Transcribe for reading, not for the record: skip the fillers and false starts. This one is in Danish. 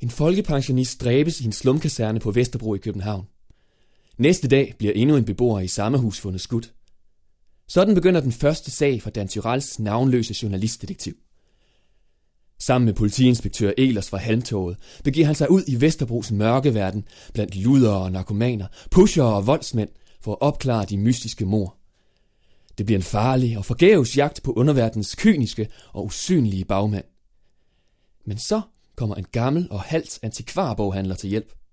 En folkepensionist dræbes i en slumkaserne på Vesterbro i København. Næste dag bliver endnu en beboer i samme hus fundet skudt. Sådan begynder den første sag for Dan Tyrells navnløse journalistdetektiv. Sammen med politiinspektør Ehlers fra Halmtorvet begiver han sig ud i Vesterbros mørke verden blandt ludere og narkomaner, pushere og voldsmænd for at opklare de mystiske mord. Det bliver en farlig og forgæves jagt på underverdenens kyniske og usynlige bagmand. Men så kommer en gammel og halvt antikvarboghandler til hjælp.